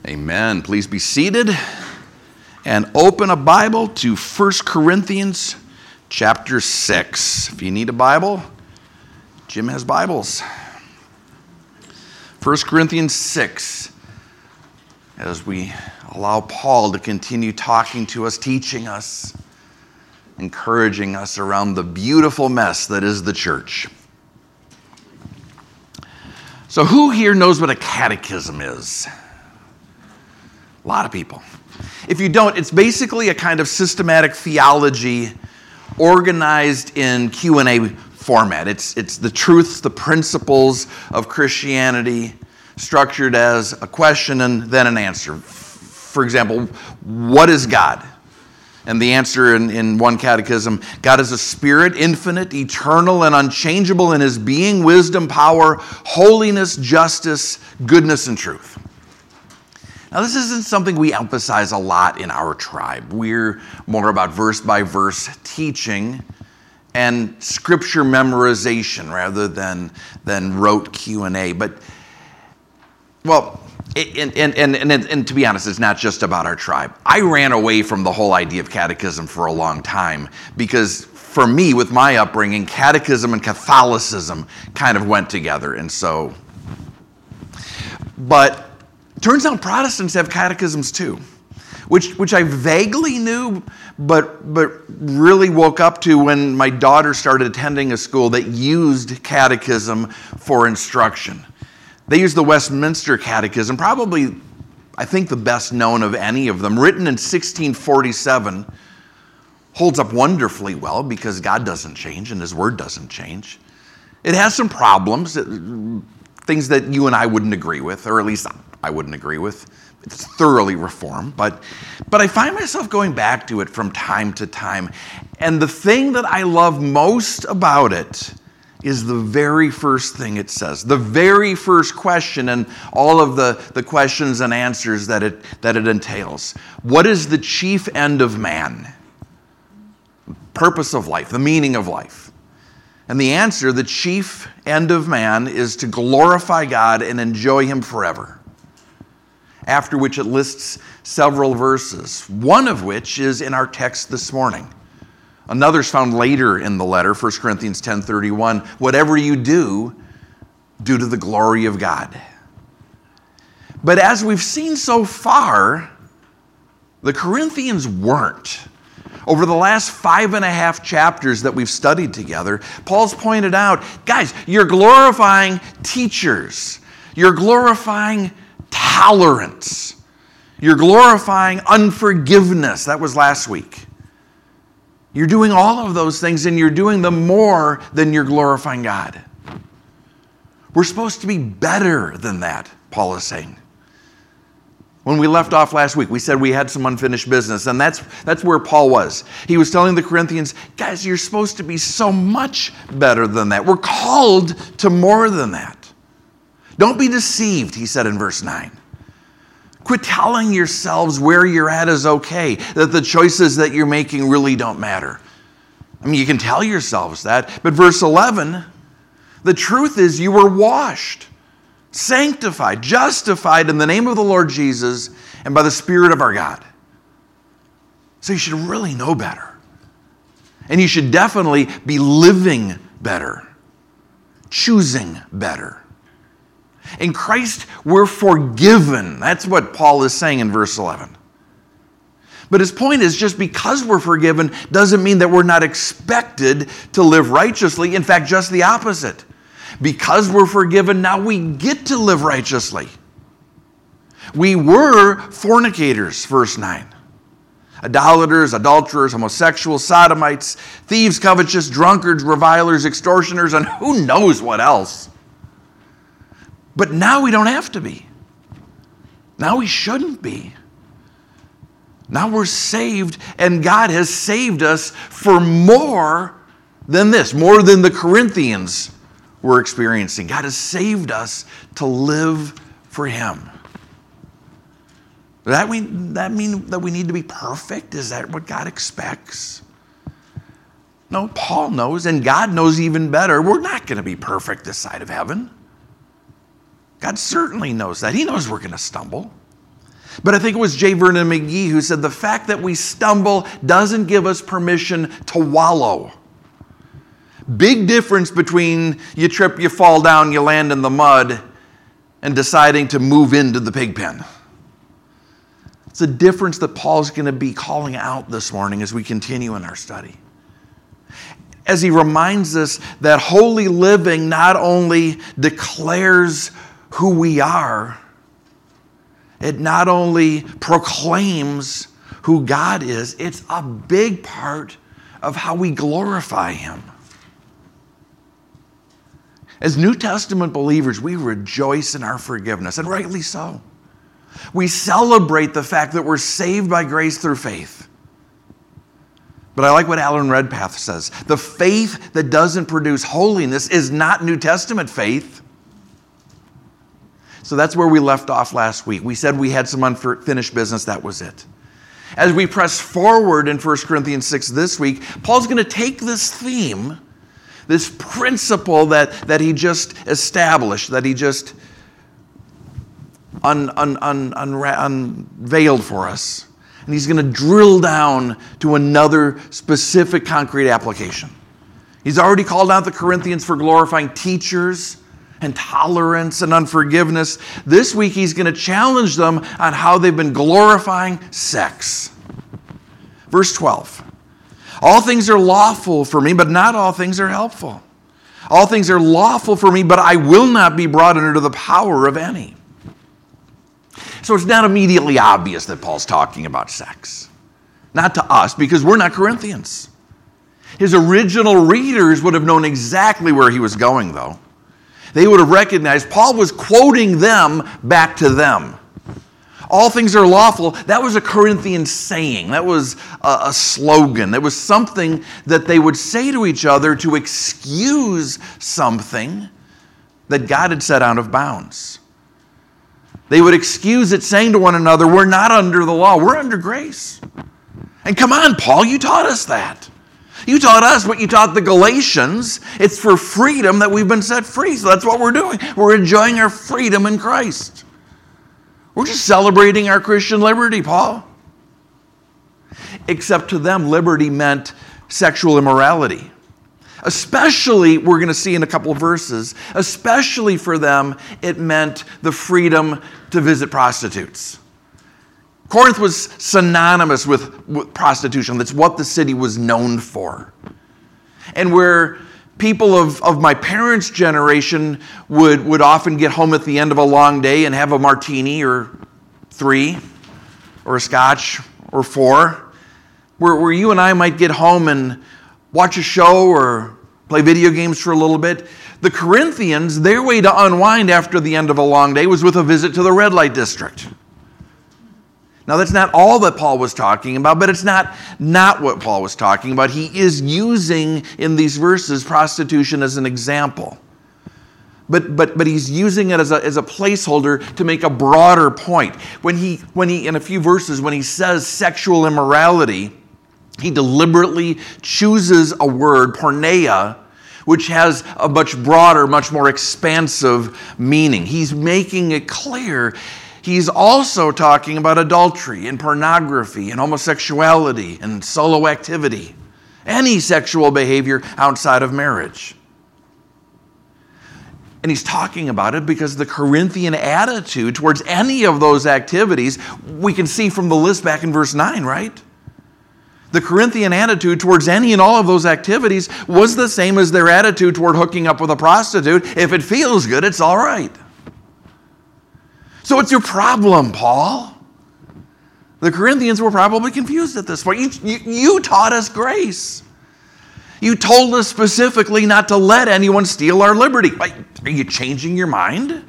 Amen. Please be seated and open a Bible to 1 Corinthians chapter 6. If you need a Bible, Jim has Bibles. 1 Corinthians 6, as we allow Paul to continue talking to us, teaching us, encouraging us around the beautiful mess that is the church. So who here knows what a catechism is? A lot of people. If you don't, it's basically a kind of systematic theology organized in Q&A format. It's the truths, the principles of Christianity, structured as a question and then an answer. For example, what is God? And the answer in one catechism, God is a spirit, infinite, eternal, and unchangeable in his being, wisdom, power, holiness, justice, goodness, and truth. Now, this isn't something we emphasize a lot in our tribe. We're more about verse-by-verse teaching and scripture memorization rather than rote Q&A. But, well, and to be honest, it's not just about our tribe. I ran away from the whole idea of catechism for a long time because for me, with my upbringing, catechism and Catholicism kind of went together. And so, but turns out Protestants have catechisms too, which I vaguely knew, but really woke up to when my daughter started attending a school that used catechism for instruction. They use the Westminster Catechism, probably, I think, the best known of any of them, written in 1647, holds up wonderfully well because God doesn't change and his word doesn't change. It has some problems, things that you and I wouldn't agree with, or at least I wouldn't agree with. It's thoroughly reformed, but I find myself going back to it from time to time. And the thing that I love most about it is the very first thing it says, the very first question and all of the questions and answers that it entails. What is the chief end of man? Purpose of life, the meaning of life. And the answer, the chief end of man, is to glorify God and enjoy him forever. After which it lists several verses, one of which is in our text this morning. Another's found later in the letter, 1 Corinthians 10:31. Whatever you do, do to the glory of God. But as we've seen so far, the Corinthians weren't. Over the last 5.5 chapters that we've studied together, Paul's pointed out, guys, you're glorifying teachers. You're glorifying tolerance. You're glorifying unforgiveness. That was last week. You're doing all of those things, and you're doing them more than you're glorifying God. We're supposed to be better than that, Paul is saying. When we left off last week, we said we had some unfinished business, and that's where Paul was. He was telling the Corinthians, guys, you're supposed to be so much better than that. We're called to more than that. Don't be deceived, he said in verse 9. Quit telling yourselves where you're at is okay, that the choices that you're making really don't matter. I mean, you can tell yourselves that, but verse 11, the truth is you were washed, sanctified, justified in the name of the Lord Jesus and by the Spirit of our God. So you should really know better. And you should definitely be living better, choosing better. In Christ, we're forgiven. That's what Paul is saying in verse 11. But his point is just because we're forgiven doesn't mean that we're not expected to live righteously. In fact, just the opposite. Because we're forgiven, now we get to live righteously. We were fornicators, verse 9. Idolaters, adulterers, homosexuals, sodomites, thieves, covetous, drunkards, revilers, extortioners, and who knows what else. But now we don't have to be. Now we shouldn't be. Now we're saved, and God has saved us for more than this, more than the Corinthians were experiencing. God has saved us to live for him. Does that mean that we need to be perfect? Is that what God expects? No, Paul knows, and God knows even better, we're not going to be perfect this side of heaven. God certainly knows that. He knows we're going to stumble. But I think it was J. Vernon McGee who said the fact that we stumble doesn't give us permission to wallow. Big difference between you trip, you fall down, you land in the mud, and deciding to move into the pig pen. It's a difference that Paul's going to be calling out this morning as we continue in our study. As he reminds us that holy living not only declares who we are, it not only proclaims who God is, it's a big part of how we glorify him. As New Testament believers, we rejoice in our forgiveness, and rightly so. We celebrate the fact that we're saved by grace through faith. But I like what Alan Redpath says. The faith that doesn't produce holiness is not New Testament faith. So that's where we left off last week. We said we had some unfinished business. That was it. As we press forward in 1 Corinthians 6 this week, Paul's going to take this theme, this principle that he just established, that he just unveiled for us. And he's going to drill down to another specific concrete application. He's already called out the Corinthians for glorifying teachers and tolerance and unforgiveness. This week he's going to challenge them on how they've been glorifying sex. Verse 12. All things are lawful for me, but not all things are helpful. All things are lawful for me, but I will not be brought under the power of any. So it's not immediately obvious that Paul's talking about sex. Not to us, because we're not Corinthians. His original readers would have known exactly where he was going, though. They would have recognized Paul was quoting them back to them. All things are lawful. That was a Corinthian saying. That was a slogan. It was something that they would say to each other to excuse something that God had set out of bounds. They would excuse it, saying to one another, we're not under the law, we're under grace. And come on, Paul, you taught us that. You taught us what you taught the Galatians. It's for freedom that we've been set free. So that's what we're doing. We're enjoying our freedom in Christ. We're just celebrating our Christian liberty, Paul. Except to them, liberty meant sexual immorality. Especially, we're going to see in a couple of verses, especially for them, it meant the freedom to visit prostitutes. Corinth was synonymous with prostitution. That's what the city was known for. And where people of my parents' generation would often get home at the end of a long day and have a martini or 3 or a scotch or 4, where you and I might get home and watch a show or play video games for a little bit. The Corinthians, their way to unwind after the end of a long day was with a visit to the red light district. Now, that's not all that Paul was talking about, but it's not what Paul was talking about. He is using in these verses prostitution as an example. But he's using it as a placeholder to make a broader point. When he in a few verses, when he says sexual immorality, he deliberately chooses a word, porneia, which has a much broader, much more expansive meaning. He's making it clear he's also talking about adultery and pornography and homosexuality and solo activity, any sexual behavior outside of marriage. And he's talking about it because the Corinthian attitude towards any of those activities, we can see from the list back in verse 9, right? The Corinthian attitude towards any and all of those activities was the same as their attitude toward hooking up with a prostitute. If it feels good, it's all right. So what's your problem, Paul? The Corinthians were probably confused at this point. You taught us grace. You told us specifically not to let anyone steal our liberty. Are you changing your mind?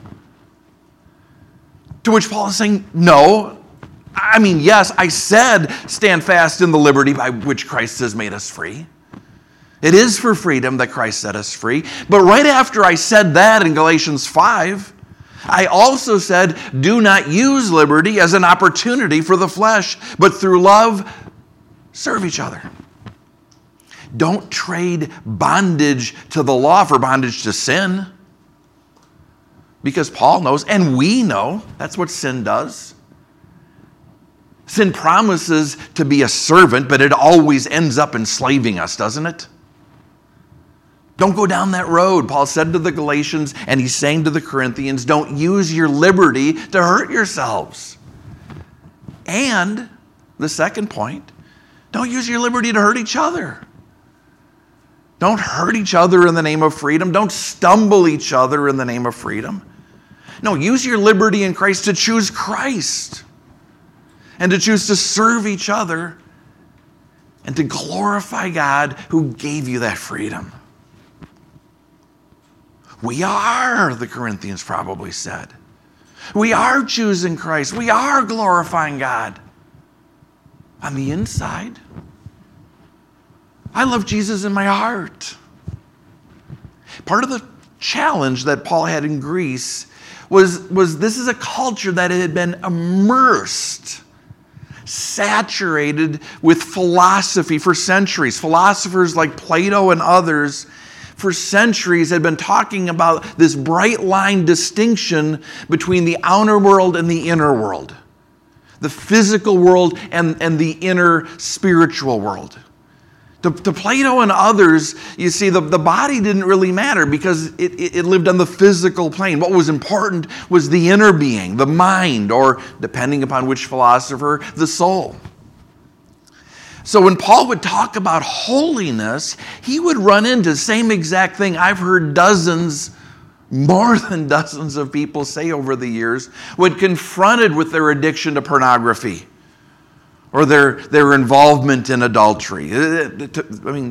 To which Paul is saying, no. I mean, yes, I said stand fast in the liberty by which Christ has made us free. It is for freedom that Christ set us free. But right after I said that in Galatians 5, I also said, do not use liberty as an opportunity for the flesh, but through love, serve each other. Don't trade bondage to the law for bondage to sin. Because Paul knows, and we know, that's what sin does. Sin promises to be a servant, but it always ends up enslaving us, doesn't it? Don't go down that road. Paul said to the Galatians, and he's saying to the Corinthians, don't use your liberty to hurt yourselves. And the second point, don't use your liberty to hurt each other. Don't hurt each other in the name of freedom. Don't stumble each other in the name of freedom. No, use your liberty in Christ to choose Christ and to choose to serve each other and to glorify God who gave you that freedom. We are, the Corinthians probably said. We are choosing Christ. We are glorifying God. On the inside, I love Jesus in my heart. Part of the challenge that Paul had in Greece was this is a culture that had been immersed, saturated with philosophy for centuries. Philosophers like Plato and others for centuries had been talking about this bright line distinction between the outer world and the inner world, the physical world and the inner spiritual world. To Plato and others, you see, the body didn't really matter because it lived on the physical plane. What was important was the inner being, the mind, or depending upon which philosopher, the soul. So when Paul would talk about holiness, he would run into the same exact thing I've heard more than dozens of people say over the years when confronted with their addiction to pornography or their involvement in adultery. To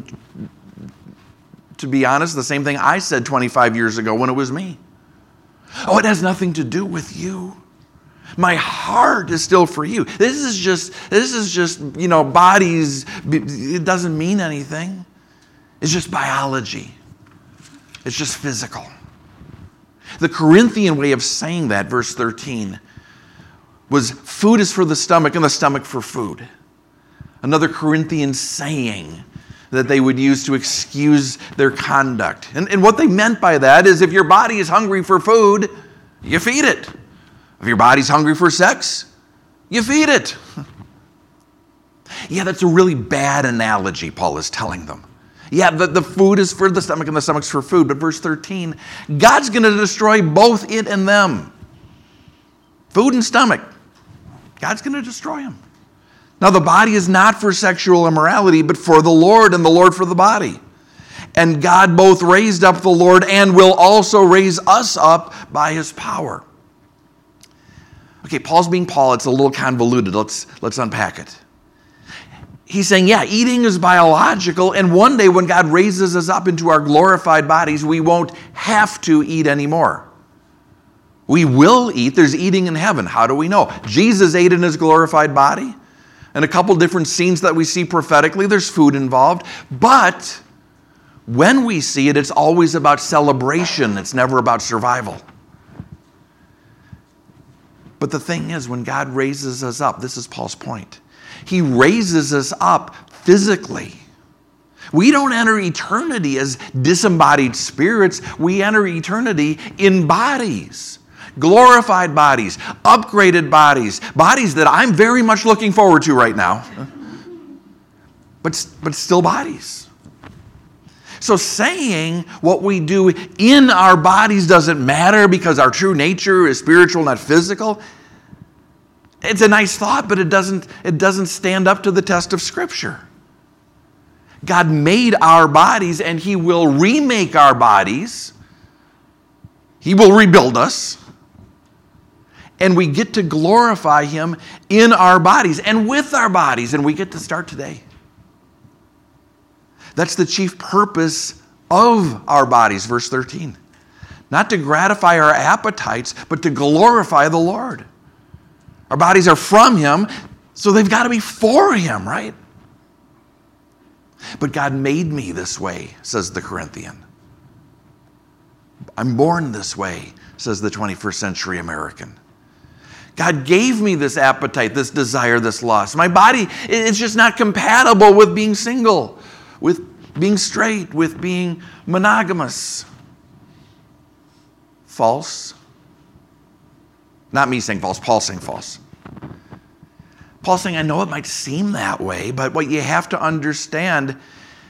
be honest, the same thing I said 25 years ago when it was me. Oh, it has nothing to do with you. My heart is still for you. This is just, bodies. It doesn't mean anything. It's just biology. It's just physical. The Corinthian way of saying that, verse 13, was food is for the stomach and the stomach for food. Another Corinthian saying that they would use to excuse their conduct. And what they meant by that is if your body is hungry for food, you feed it. If your body's hungry for sex, you feed it. Yeah, that's a really bad analogy, Paul is telling them. Yeah, the food is for the stomach and the stomach's for food. But verse 13, God's going to destroy both it and them. Food and stomach. God's going to destroy them. Now, the body is not for sexual immorality, but for the Lord, and the Lord for the body. And God both raised up the Lord and will also raise us up by his power. Okay, Paul's being Paul. It's a little convoluted. Let's unpack it. He's saying, yeah, eating is biological, and one day when God raises us up into our glorified bodies, we won't have to eat anymore. We will eat. There's eating in heaven. How do we know? Jesus ate in his glorified body. And a couple different scenes that we see prophetically, there's food involved. But when we see it, it's always about celebration. It's never about survival. But the thing is, when God raises us up, this is Paul's point. He raises us up physically. We don't enter eternity as disembodied spirits. We enter eternity in bodies. Glorified bodies, upgraded bodies, bodies that I'm very much looking forward to right now. But still bodies. So saying what we do in our bodies doesn't matter because our true nature is spiritual, not physical. It's a nice thought, but it doesn't stand up to the test of Scripture. God made our bodies, and he will remake our bodies. He will rebuild us. And we get to glorify him in our bodies and with our bodies, and we get to start today. That's the chief purpose of our bodies, verse 13. Not to gratify our appetites, but to glorify the Lord. Our bodies are from him, so they've got to be for him, right? But God made me this way, says the Corinthian. I'm born this way, says the 21st century American. God gave me this appetite, this desire, this lust. My body, it's just not compatible with being single, with being straight, with being monogamous. False. Not me saying false, Paul saying false. Paul's saying, I know it might seem that way, but what you have to understand,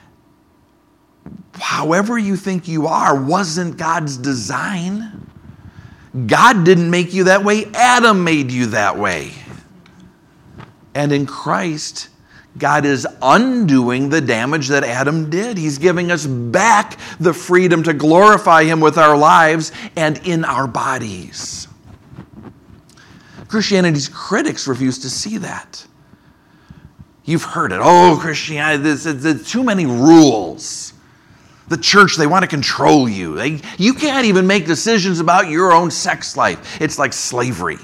however you think you are wasn't God's design. God didn't make you that way. Adam made you that way. And in Christ, God is undoing the damage that Adam did. He's giving us back the freedom to glorify Him with our lives and in our bodies. Christianity's critics refuse to see that. You've heard it. Oh, Christianity, there's too many rules. The church, they want to control you. You can't even make decisions about your own sex life. It's like slavery.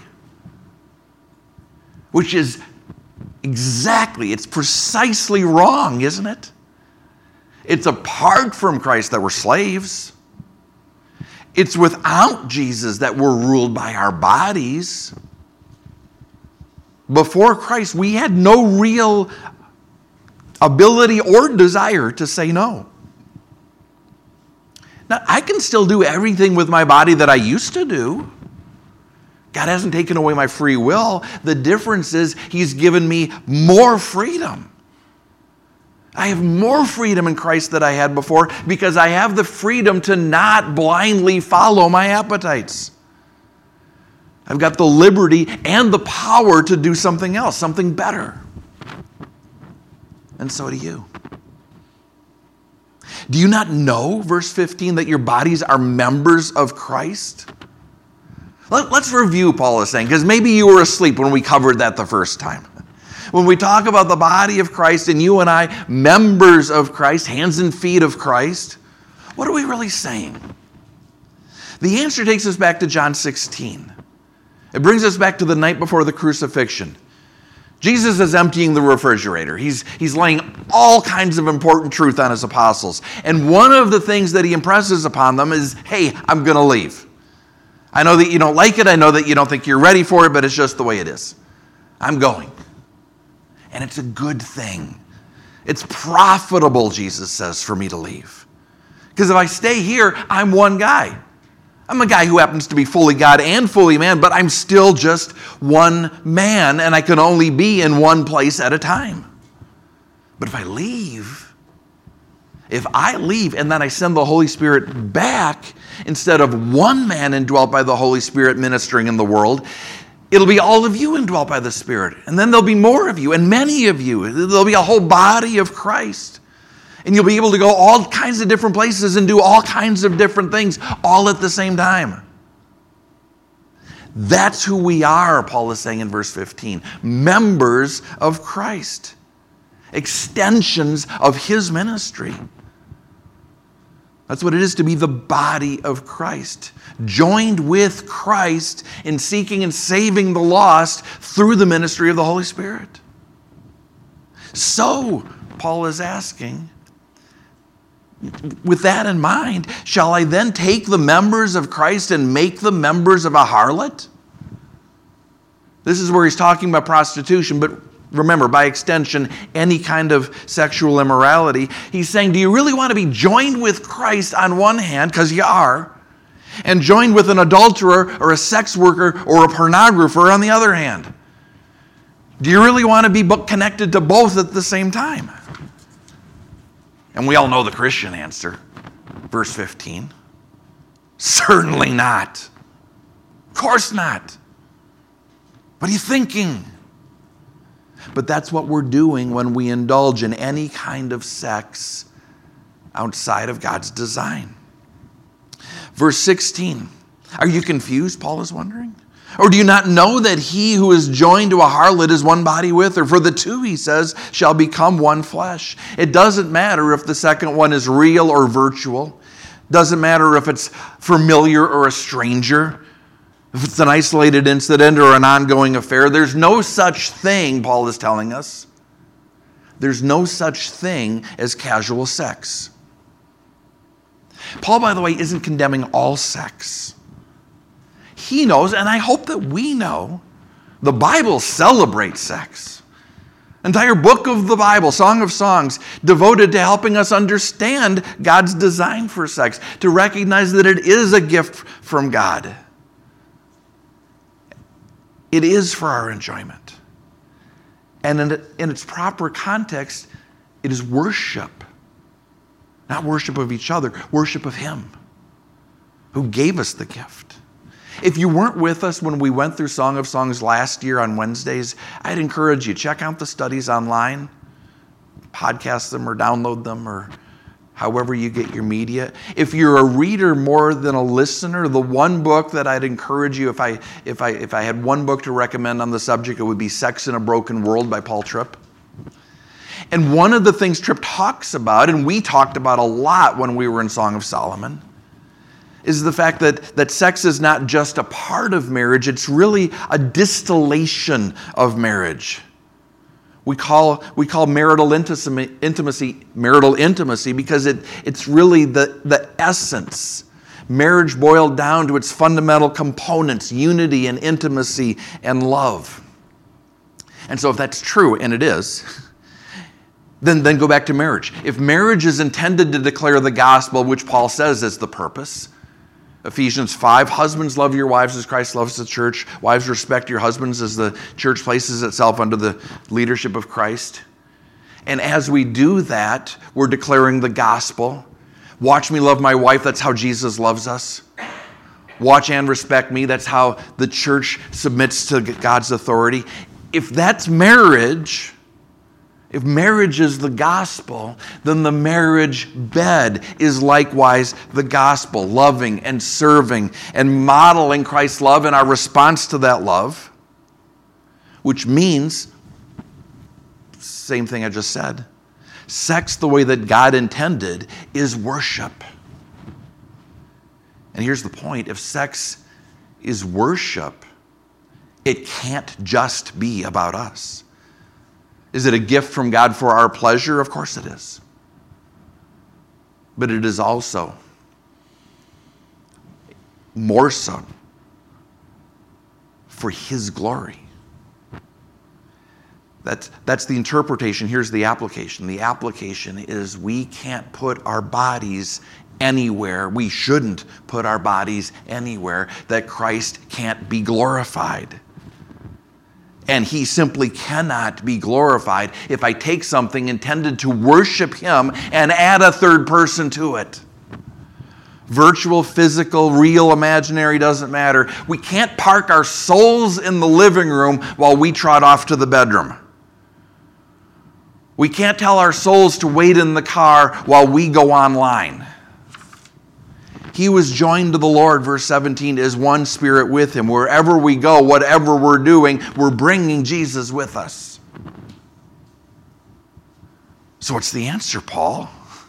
Which is it's precisely wrong, isn't it? It's apart from Christ that we're slaves. It's without Jesus that we're ruled by our bodies. Before Christ, we had no real ability or desire to say no. Now, I can still do everything with my body that I used to do. God hasn't taken away my free will. The difference is He's given me more freedom. I have more freedom in Christ than I had before because I have the freedom to not blindly follow my appetites. I've got the liberty and the power to do something else, something better. And so do you. Do you not know, verse 15, that your bodies are members of Christ? Let's review, Paul is saying, because maybe you were asleep when we covered that the first time. When we talk about the body of Christ and you and I, members of Christ, hands and feet of Christ, what are we really saying? The answer takes us back to John 16. It brings us back to the night before the crucifixion. Jesus is emptying the refrigerator. He's laying all kinds of important truth on His apostles. And one of the things that He impresses upon them is, hey, I'm going to leave. I know that you don't like it. I know that you don't think you're ready for it, but it's just the way it is. I'm going. And it's a good thing. It's profitable, Jesus says, for me to leave. Because if I stay here, I'm one guy. I'm a guy who happens to be fully God and fully man, but I'm still just one man, and I can only be in one place at a time. But if I leave and then I send the Holy Spirit back, instead of one man indwelt by the Holy Spirit ministering in the world, it'll be all of you indwelt by the Spirit. And then there'll be more of you and many of you. There'll be a whole body of Christ. And you'll be able to go all kinds of different places and do all kinds of different things all at the same time. That's who we are, Paul is saying in verse 15. Members of Christ. Extensions of His ministry. That's what it is to be the body of Christ. Joined with Christ in seeking and saving the lost through the ministry of the Holy Spirit. So, Paul is asking, with that in mind, shall I then take the members of Christ and make them members of a harlot? This is where he's talking about prostitution, but remember, by extension, any kind of sexual immorality. He's saying, do you really want to be joined with Christ on one hand, because you are, and joined with an adulterer or a sex worker or a pornographer on the other hand? Do you really want to be connected to both at the same time? And we all know the Christian answer. Verse 15. Certainly not. Of course not. What are you thinking? But that's what we're doing when we indulge in any kind of sex outside of God's design. Verse 16. Are you confused, Paul is wondering? Or do you not know that he who is joined to a harlot is one body with her? For the two, he says, shall become one flesh. It doesn't matter if the second one is real or virtual. Doesn't matter if it's familiar or a stranger. If it's an isolated incident or an ongoing affair. There's no such thing, Paul is telling us. There's no such thing as casual sex. Paul, by the way, isn't condemning all sex. He knows, and I hope that we know, the Bible celebrates sex. Entire book of the Bible, Song of Songs, devoted to helping us understand God's design for sex, to recognize that it is a gift from God. It is for our enjoyment. And in its proper context, it is worship. Not worship of each other, worship of Him who gave us the gift. If you weren't with us when we went through Song of Songs last year on Wednesdays, I'd encourage you, check out the studies online, podcast them or download them or however you get your media. If you're a reader more than a listener, the one book that I'd encourage you, if I had one book to recommend on the subject, it would be Sex in a Broken World by Paul Tripp. And one of the things Tripp talks about, and we talked about a lot when we were in Song of Solomon, is the fact that sex is not just a part of marriage, it's really a distillation of marriage. We call marital intimacy marital intimacy because it's really the essence. Marriage boiled down to its fundamental components, unity and intimacy and love. And so if that's true, and it is, then go back to marriage. If marriage is intended to declare the gospel, which Paul says is the purpose, Ephesians 5, husbands love your wives as Christ loves the church. Wives respect your husbands as the church places itself under the leadership of Christ. And as we do that, we're declaring the gospel. Watch me love my wife, that's how Jesus loves us. Watch and respect me, that's how the church submits to God's authority. If that's marriage, if marriage is the gospel, then the marriage bed is likewise the gospel, loving and serving and modeling Christ's love and our response to that love, which means, same thing I just said, sex the way that God intended is worship. And here's the point, if sex is worship, it can't just be about us. Is it a gift from God for our pleasure? Of course it is. But it is also, more so, for His glory. That's the interpretation. Here's the application. The application is we can't put our bodies anywhere. We shouldn't put our bodies anywhere that Christ can't be glorified. And He simply cannot be glorified if I take something intended to worship Him and add a third person to it. Virtual, physical, real, imaginary, doesn't matter. We can't park our souls in the living room while we trot off to the bedroom. We can't tell our souls to wait in the car while we go online. He was joined to the Lord, verse 17, is one spirit with Him. Wherever we go, whatever we're doing, we're bringing Jesus with us. So what's the answer, Paul?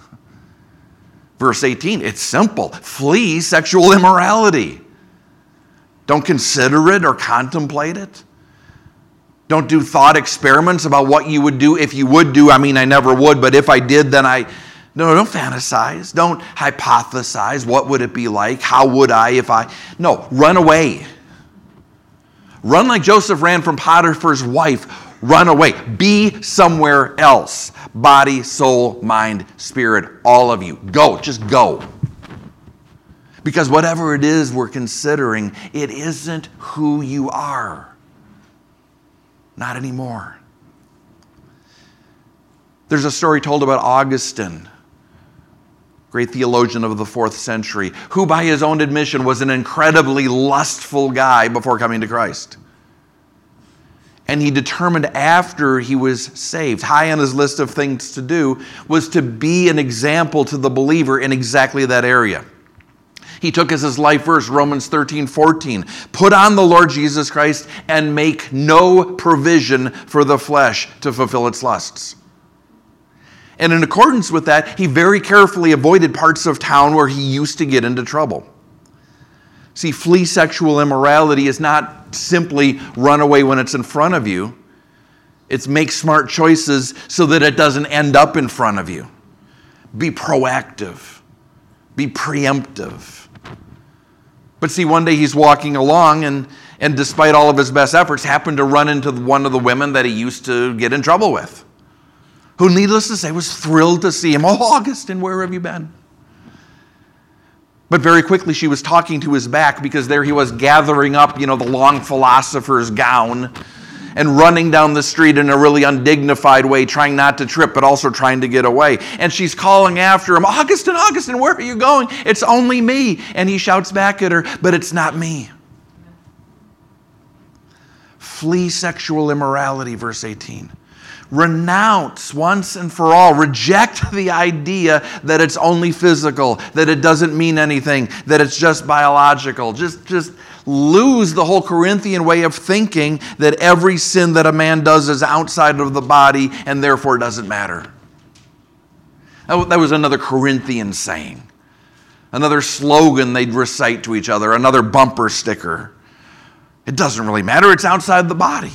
Verse 18, it's simple. Flee sexual immorality. Don't consider it or contemplate it. Don't do thought experiments about what you would do if you would do. I mean, I never would, but if I did, then I... No, don't fantasize. Don't hypothesize. What would it be like? How would I if I... No, run away. Run like Joseph ran from Potiphar's wife. Run away. Be somewhere else. Body, soul, mind, spirit, all of you. Go. Just go. Because whatever it is we're considering, it isn't who you are. Not anymore. There's a story told about Augustine, great theologian of the 4th century, who by his own admission was an incredibly lustful guy before coming to Christ. And he determined after he was saved, high on his list of things to do, was to be an example to the believer in exactly that area. He took as his life verse, Romans 13:14. Put on the Lord Jesus Christ and make no provision for the flesh to fulfill its lusts. And in accordance with that, he very carefully avoided parts of town where he used to get into trouble. See, flee sexual immorality is not simply run away when it's in front of you. It's make smart choices so that it doesn't end up in front of you. Be proactive. Be preemptive. But see, one day he's walking along and despite all of his best efforts, happened to run into one of the women that he used to get in trouble with, who, needless to say, was thrilled to see him. Oh, Augustine, where have you been? But very quickly she was talking to his back because there he was gathering up, the long philosopher's gown and running down the street in a really undignified way, trying not to trip, but also trying to get away. And she's calling after him, Augustine, Augustine, where are you going? It's only me. And he shouts back at her, but it's not me. Flee sexual immorality, verse 18. Renounce once and for all. Reject the idea that it's only physical, that it doesn't mean anything, that it's just biological. Just lose the whole Corinthian way of thinking that every sin that a man does is outside of the body and therefore doesn't matter. That was another Corinthian saying, another slogan they'd recite to each other, another bumper sticker. It doesn't really matter, it's outside the body.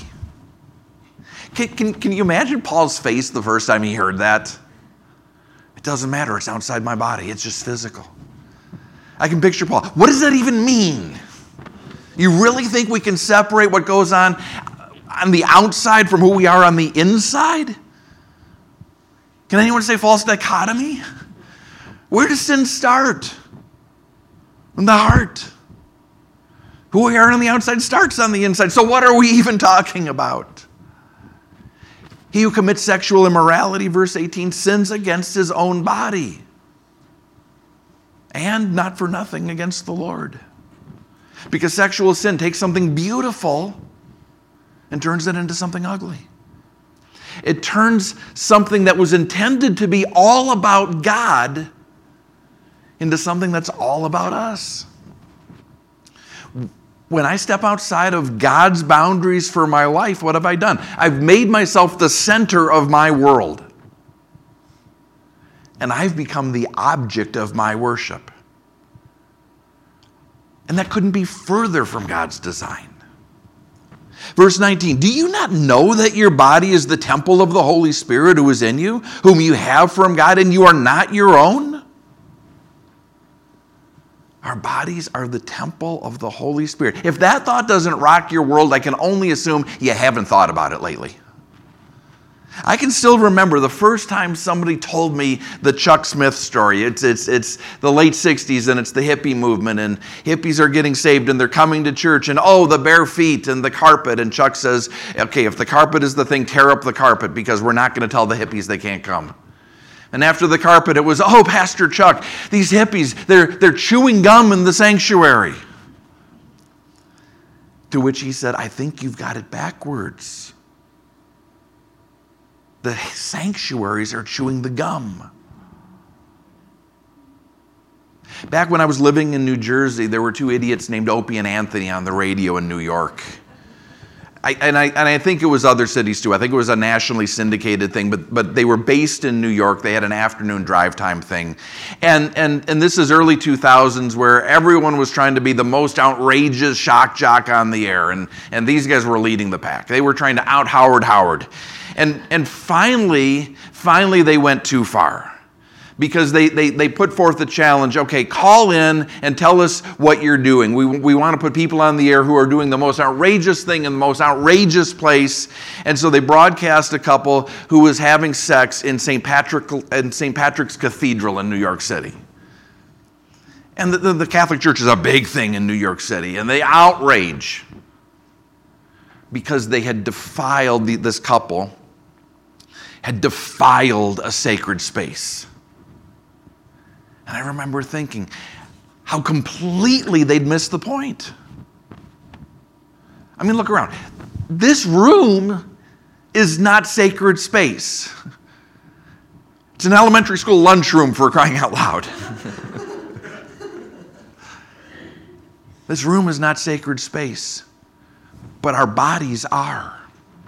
Can you imagine Paul's face the first time he heard that? It doesn't matter, it's outside my body, it's just physical. I can picture Paul. What does that even mean? You really think we can separate what goes on the outside from who we are on the inside? Can anyone say false dichotomy? Where does sin start? In the heart. Who we are on the outside starts on the inside. So what are we even talking about? He who commits sexual immorality, verse 18, sins against his own body. And not for nothing against the Lord. Because sexual sin takes something beautiful and turns it into something ugly. It turns something that was intended to be all about God into something that's all about us. When I step outside of God's boundaries for my life, what have I done? I've made myself the center of my world. And I've become the object of my worship. And that couldn't be further from God's design. Verse 19, do you not know that your body is the temple of the Holy Spirit who is in you, whom you have from God, and you are not your own? Our bodies are the temple of the Holy Spirit. If that thought doesn't rock your world, I can only assume you haven't thought about it lately. I can still remember the first time somebody told me the Chuck Smith story. It's the late 60s and it's the hippie movement, and hippies are getting saved and they're coming to church, and the bare feet and the carpet. And Chuck says, okay, if the carpet is the thing, tear up the carpet because we're not going to tell the hippies they can't come. And after the carpet, it was, Pastor Chuck, these hippies, they're chewing gum in the sanctuary. To which he said, I think you've got it backwards. The sanctuaries are chewing the gum. Back when I was living in New Jersey, there were two idiots named Opie and Anthony on the radio in New York. I think it was other cities too. I think it was a nationally syndicated thing, but they were based in New York. They had an afternoon drive time thing. And this is early 2000s where everyone was trying to be the most outrageous shock jock on the air. And these guys were leading the pack. They were trying to out Howard. And finally they went too far. Because they put forth the challenge, okay, call in and tell us what you're doing. We want to put people on the air who are doing the most outrageous thing in the most outrageous place. And so they broadcast a couple who was having sex in St. Patrick's Cathedral in New York City. And the Catholic Church is a big thing in New York City. And they outrage because they had defiled, this couple had defiled a sacred space. And I remember thinking how completely they'd missed the point. I mean, look around. This room is not sacred space. It's an elementary school lunchroom, for crying out loud. This room is not sacred space, but our bodies are.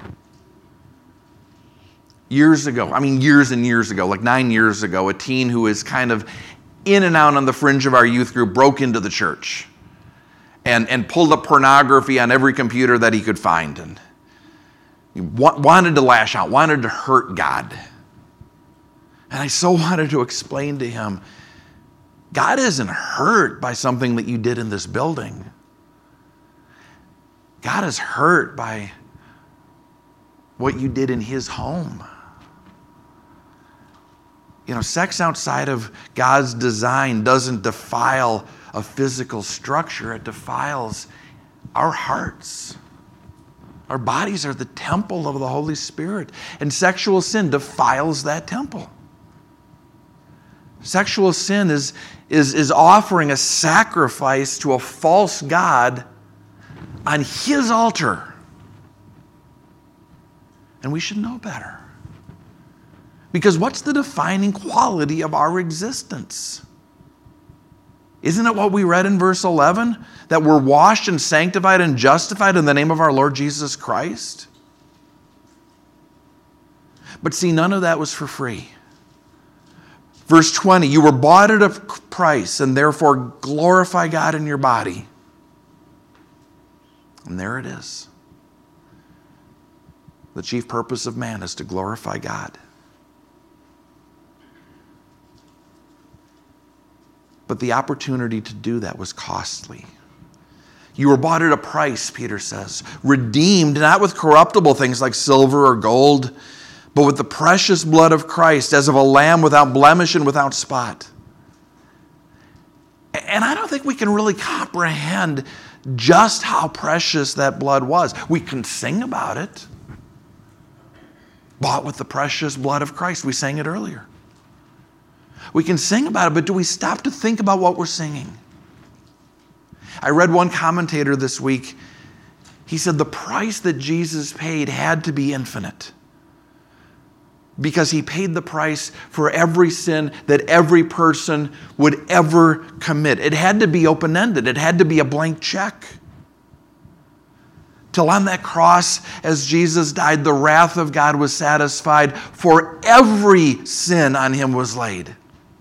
Years and years ago, like 9 years ago, a teen who is kind of in and out on the fringe of our youth group broke into the church and pulled up pornography on every computer that he could find, and he wanted to lash out, wanted to hurt God. And I so wanted to explain to him, God isn't hurt by something that you did in this building. God is hurt by what you did in his home. Sex outside of God's design doesn't defile a physical structure. It defiles our hearts, Our bodies are the temple of the Holy Spirit, and sexual sin defiles that temple. Sexual sin is offering a sacrifice to a false god on his altar. And we should know better. Because what's the defining quality of our existence? Isn't it what we read in verse 11? That we're washed and sanctified and justified in the name of our Lord Jesus Christ? But see, none of that was for free. Verse 20, you were bought at a price, and therefore glorify God in your body. And there it is. The chief purpose of man is to glorify God. But the opportunity to do that was costly. You were bought at a price, Peter says, redeemed not with corruptible things like silver or gold, but with the precious blood of Christ, as of a lamb without blemish and without spot. And I don't think we can really comprehend just how precious that blood was. We can sing about it. Bought with the precious blood of Christ. We sang it earlier. We can sing about it, but do we stop to think about what we're singing? I read one commentator this week. He said the price that Jesus paid had to be infinite, because he paid the price for every sin that every person would ever commit. It had to be open-ended. It had to be a blank check. Till on that cross, as Jesus died, the wrath of God was satisfied, for every sin on him was laid.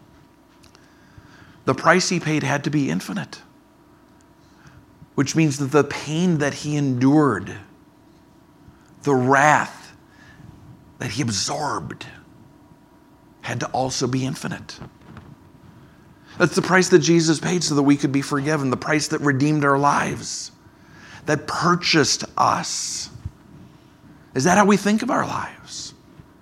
The price he paid had to be infinite, which means that the pain that he endured, the wrath that he absorbed, had to also be infinite. That's the price that Jesus paid so that we could be forgiven, the price that redeemed our lives, that purchased us. Is that how we think of our lives?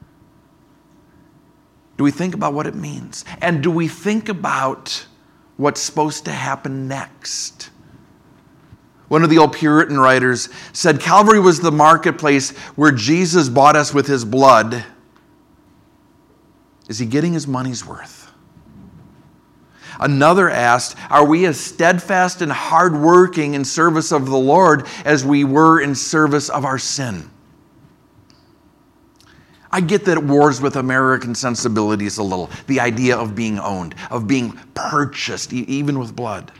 Do we think about what it means? And do we think about what's supposed to happen next? One of the old Puritan writers said Calvary was the marketplace where Jesus bought us with his blood. Is he getting his money's worth? Another asked, are we as steadfast and hardworking in service of the Lord as we were in service of our sin? I get that it wars with American sensibilities a little. The idea of being owned, of being purchased, even with blood.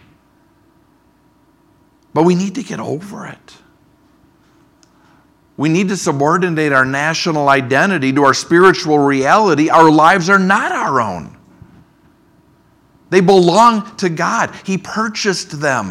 But we need to get over it. We need to subordinate our national identity to our spiritual reality. Our lives are not our own. They belong to God. He purchased them.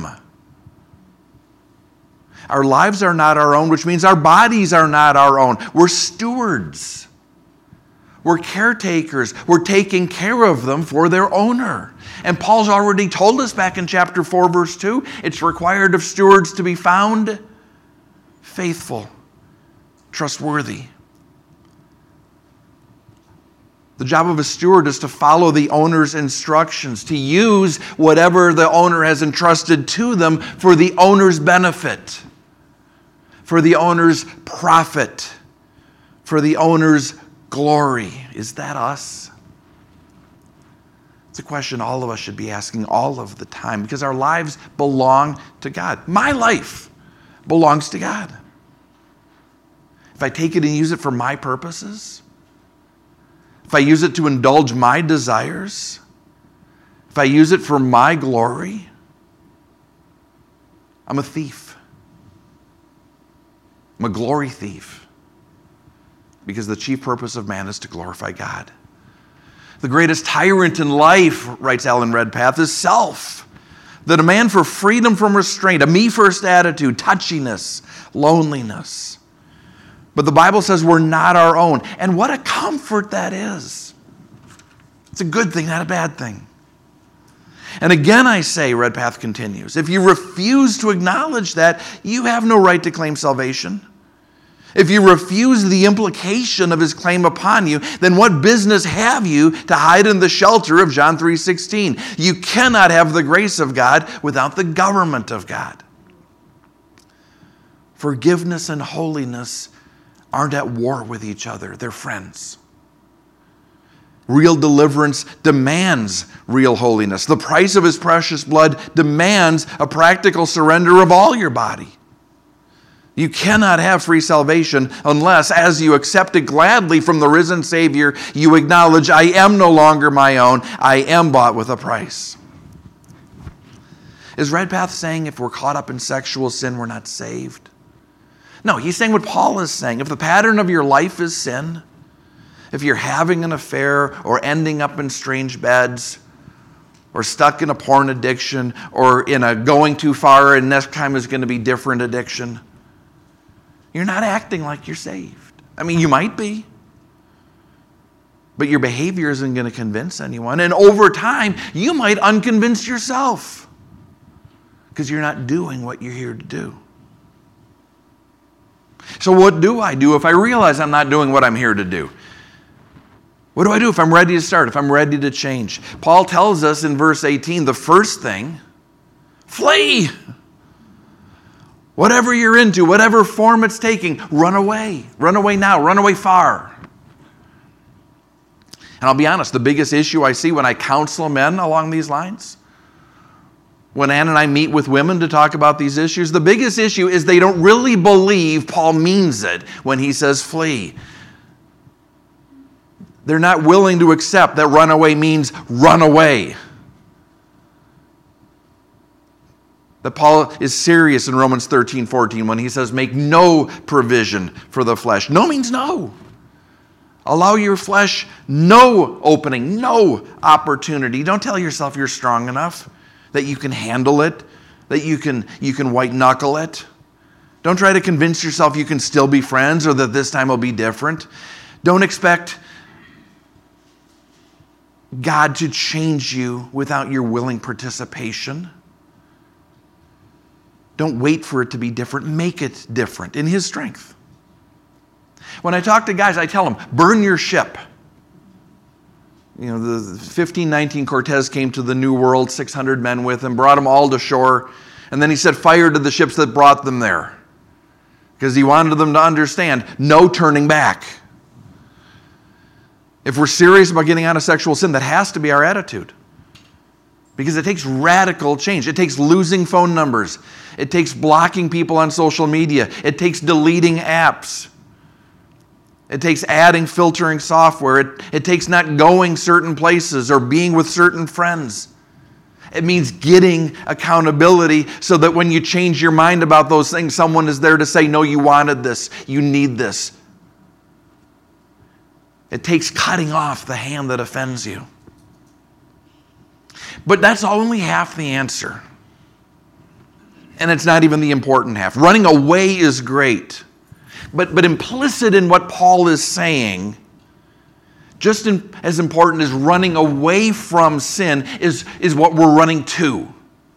Our lives are not our own, which means our bodies are not our own. We're stewards. We're caretakers. We're taking care of them for their owner. And Paul's already told us back in chapter 4, verse 2, it's required of stewards to be found faithful, trustworthy. The job of a steward is to follow the owner's instructions, to use whatever the owner has entrusted to them for the owner's benefit, for the owner's profit, for the owner's glory. Is that us? It's a question all of us should be asking all of the time, because our lives belong to God. My life belongs to God. If I take it and use it for my purposes, if I use it to indulge my desires, if I use it for my glory, I'm a thief. I'm a glory thief. Because the chief purpose of man is to glorify God. The greatest tyrant in life, writes Alan Redpath, is self. The demand for freedom from restraint, a me-first attitude, touchiness, loneliness. But the Bible says we're not our own. And what a comfort that is. It's a good thing, not a bad thing. And again I say, Redpath continues, if you refuse to acknowledge that, you have no right to claim salvation. If you refuse the implication of his claim upon you, then what business have you to hide in the shelter of John 3:16? You cannot have the grace of God without the government of God. Forgiveness and holiness aren't at war with each other. They're friends. Real deliverance demands real holiness. The price of his precious blood demands a practical surrender of all your body. You cannot have free salvation unless, as you accept it gladly from the risen Savior, you acknowledge, I am no longer my own. I am bought with a price. Is Redpath saying if we're caught up in sexual sin, we're not saved? No, he's saying what Paul is saying. If the pattern of your life is sin, if you're having an affair or ending up in strange beds or stuck in a porn addiction or in a going too far and next time is going to be different addiction, you're not acting like you're saved. I mean, you might be, but your behavior isn't going to convince anyone. And over time, you might unconvince yourself because you're not doing what you're here to do. So what do I do if I realize I'm not doing what I'm here to do? What do I do if I'm ready to start, if I'm ready to change? Paul tells us in verse 18, the first thing, flee. Whatever you're into, whatever form it's taking, run away. Run away now. Run away far. And I'll be honest, the biggest issue I see when I counsel men along these lines, when Ann and I meet with women to talk about these issues, the biggest issue is they don't really believe Paul means it when he says flee. They're not willing to accept that run away means run away. That Paul is serious in Romans 13:14 when he says, make no provision for the flesh. No means no. Allow your flesh no opening, no opportunity. Don't tell yourself you're strong enough, that you can handle it, that you can white knuckle it. Don't try to convince yourself you can still be friends or that this time will be different. Don't expect God to change you without your willing participation. Don't wait for it to be different. Make it different in His strength. When I talk to guys, I tell them, burn your ship. You know, the 1519 Cortez came to the New World, 600 men with him, brought them all to shore, and then he set fire to the ships that brought them there because he wanted them to understand, no turning back. If we're serious about getting out of sexual sin, that has to be our attitude. Because it takes radical change. It takes losing phone numbers. It takes blocking people on social media. It takes deleting apps. It takes adding filtering software. It takes not going certain places or being with certain friends. It means getting accountability so that when you change your mind about those things, someone is there to say, no, you wanted this. You need this. It takes cutting off the hand that offends you. But that's only half the answer. And it's not even the important half. Running away is great. But implicit in what Paul is saying, just as important as running away from sin, is what we're running to.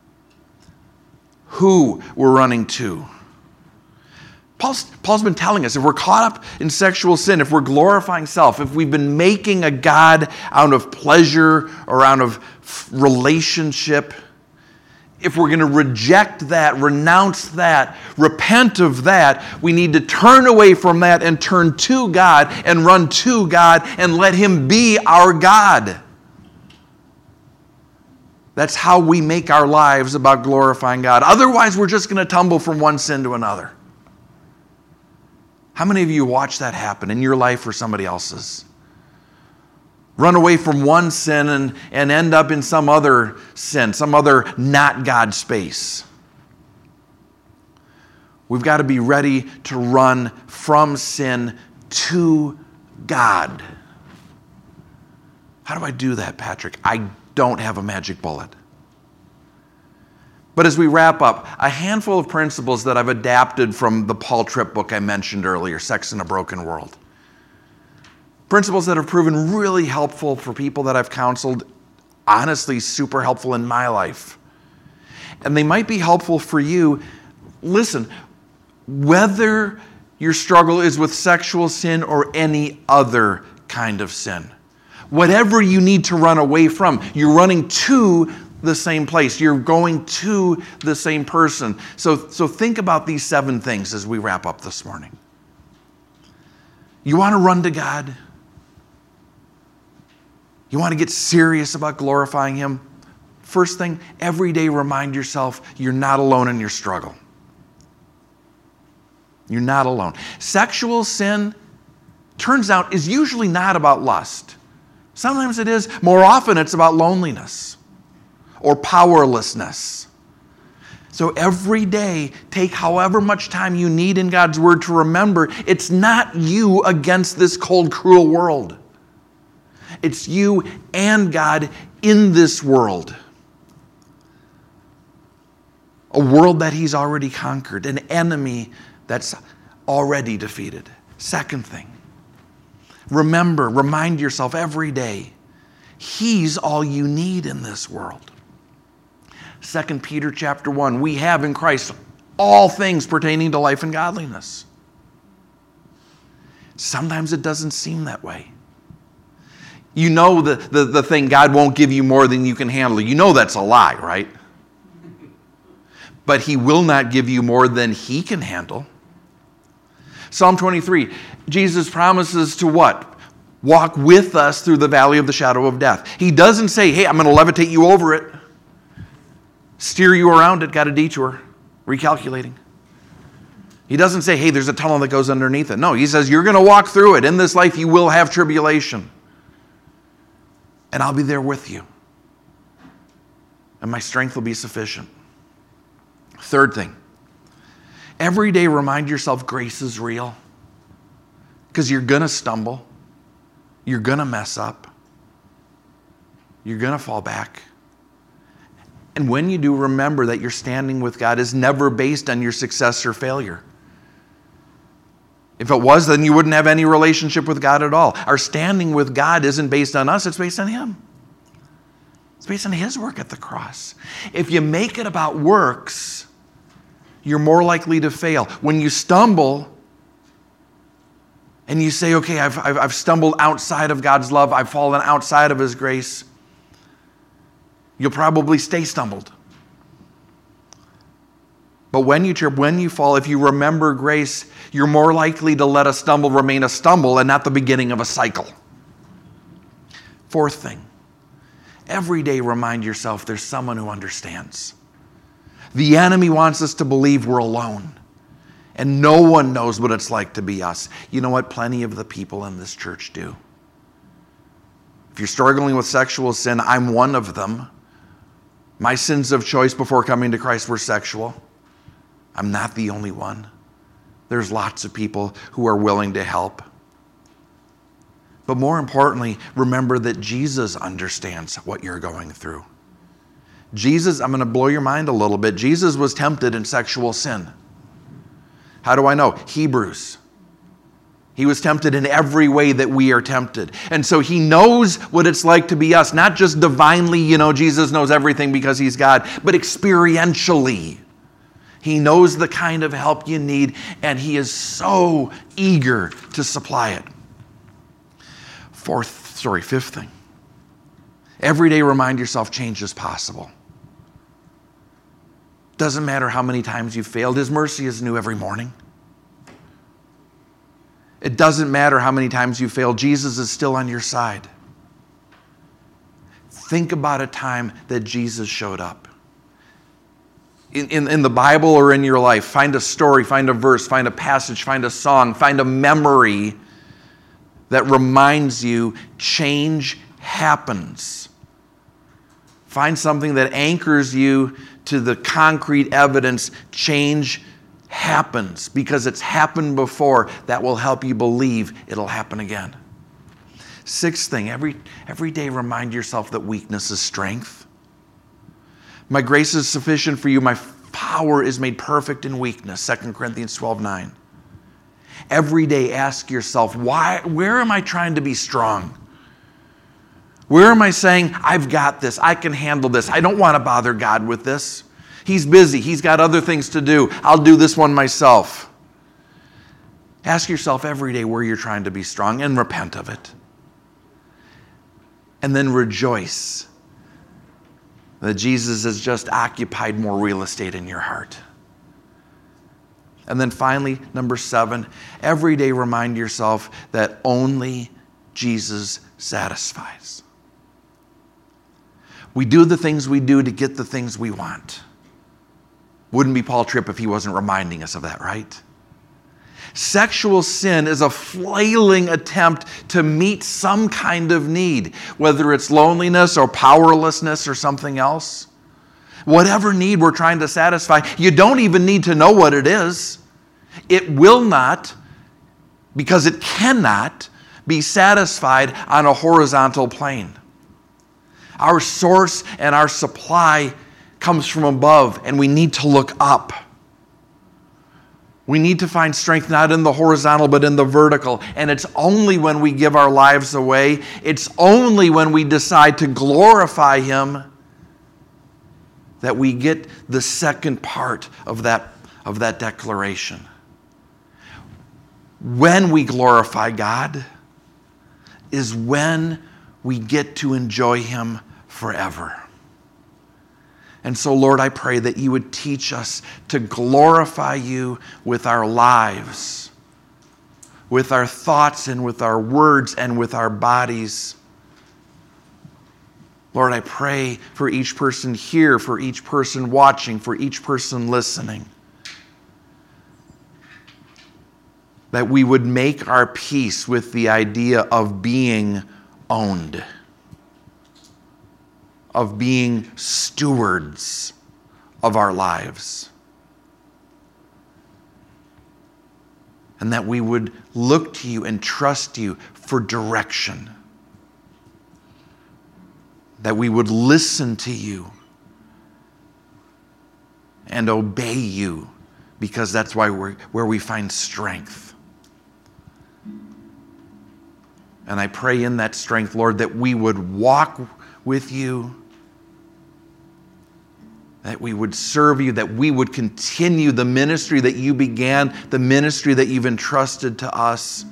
Who we're running to. Paul's been telling us if we're caught up in sexual sin, if we're glorifying self, if we've been making a God out of pleasure or out of relationship, if we're going to reject that, renounce that, repent of that, we need to turn away from that and turn to God and run to God and let Him be our God. That's how we make our lives about glorifying God. Otherwise, we're just going to tumble from one sin to another. How many of you watch that happen in your life or somebody else's? Run away from one sin and end up in some other sin, some other not God space. We've got to be ready to run from sin to God. How do I do that, Patrick? I don't have a magic bullet. But as we wrap up, a handful of principles that I've adapted from the Paul Tripp book I mentioned earlier, Sex in a Broken World. Principles that have proven really helpful for people that I've counseled, honestly super helpful in my life. And they might be helpful for you. Listen, whether your struggle is with sexual sin or any other kind of sin, whatever you need to run away from, you're running to the same place. You're going to the same person. So think about these 7 things as we wrap up this morning. You want to run to God? You want to get serious about glorifying Him? First thing, every day remind yourself you're not alone in your struggle. You're not alone. Sexual sin, turns out, is usually not about lust. Sometimes it is. More often it's about loneliness or powerlessness. So every day, take however much time you need in God's Word to remember it's not you against this cold, cruel world. It's you and God in this world. A world that He's already conquered, an enemy that's already defeated. Second thing, remind yourself every day, He's all you need in this world. 2 Peter chapter 1, we have in Christ all things pertaining to life and godliness. Sometimes it doesn't seem that way. You know the thing, God won't give you more than you can handle. You know that's a lie, right? But He will not give you more than He can handle. Psalm 23, Jesus promises to what? Walk with us through the valley of the shadow of death. He doesn't say, hey, I'm going to levitate you over it, steer you around it, got a detour, recalculating. He doesn't say, hey, there's a tunnel that goes underneath it. No, He says, you're going to walk through it. In this life, you will have tribulation. And I'll be there with you. And my strength will be sufficient. Third thing, every day remind yourself grace is real. Because you're going to stumble. You're going to mess up. You're going to fall back. And when you do, remember that your standing with God is never based on your success or failure. If it was, then you wouldn't have any relationship with God at all. Our standing with God isn't based on us, it's based on Him. It's based on His work at the cross. If you make it about works, you're more likely to fail. When you stumble and you say, okay, I've stumbled outside of God's love, I've fallen outside of His grace, you'll probably stay stumbled. But when you trip, when you fall, if you remember grace, you're more likely to let a stumble remain a stumble and not the beginning of a cycle. Fourth thing, every day remind yourself there's someone who understands. The enemy wants us to believe we're alone. And no one knows what it's like to be us. You know what? Plenty of the people in this church do. If you're struggling with sexual sin, I'm one of them. My sins of choice before coming to Christ were sexual. I'm not the only one. There's lots of people who are willing to help. But more importantly, remember that Jesus understands what you're going through. Jesus, I'm going to blow your mind a little bit. Jesus was tempted in sexual sin. How do I know? Hebrews. He was tempted in every way that we are tempted. And so He knows what it's like to be us. Not just divinely, Jesus knows everything because He's God, but experientially. He knows the kind of help you need, and He is so eager to supply it. Fifth thing. Every day remind yourself change is possible. Doesn't matter how many times you've failed. His mercy is new every morning. It doesn't matter how many times you failed. Jesus is still on your side. Think about a time that Jesus showed up. In the Bible or in your life, find a story, find a verse, find a passage, find a song, find a memory that reminds you change happens. Find something that anchors you to the concrete evidence change happens because it's happened before. That will help you believe it'll happen again. Sixth thing, every day remind yourself that weakness is strength. My grace is sufficient for you. My power is made perfect in weakness. 2 Corinthians 12:9. Every day ask yourself, where am I trying to be strong? Where am I saying, I've got this, I can handle this, I don't want to bother God with this. He's busy, He's got other things to do, I'll do this one myself. Ask yourself every day where you're trying to be strong and repent of it. And then rejoice That Jesus has just occupied more real estate in your heart. And then finally, number 7, every day remind yourself that only Jesus satisfies. We do the things we do to get the things we want. Wouldn't be Paul Tripp if he wasn't reminding us of that, right? Sexual sin is a flailing attempt to meet some kind of need, whether it's loneliness or powerlessness or something else. Whatever need we're trying to satisfy, you don't even need to know what it is. It will not, because it cannot, be satisfied on a horizontal plane. Our source and our supply comes from above, and we need to look up. We need to find strength not in the horizontal, but in the vertical. And it's only when we give our lives away, it's only when we decide to glorify Him that we get the second part of that declaration. When we glorify God is when we get to enjoy Him forever. And so, Lord, I pray that you would teach us to glorify you with our lives, with our thoughts and with our words and with our bodies. Lord, I pray for each person here, for each person watching, for each person listening, that we would make our peace with the idea of being owned, of being stewards of our lives. And that we would look to you and trust you for direction. That we would listen to you and obey you, because that's where we find strength. And I pray in that strength, Lord, that we would walk with you, that we would serve you, that we would continue the ministry that you began, the ministry that you've entrusted to us,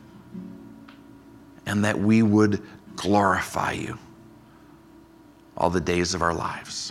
and that we would glorify you all the days of our lives.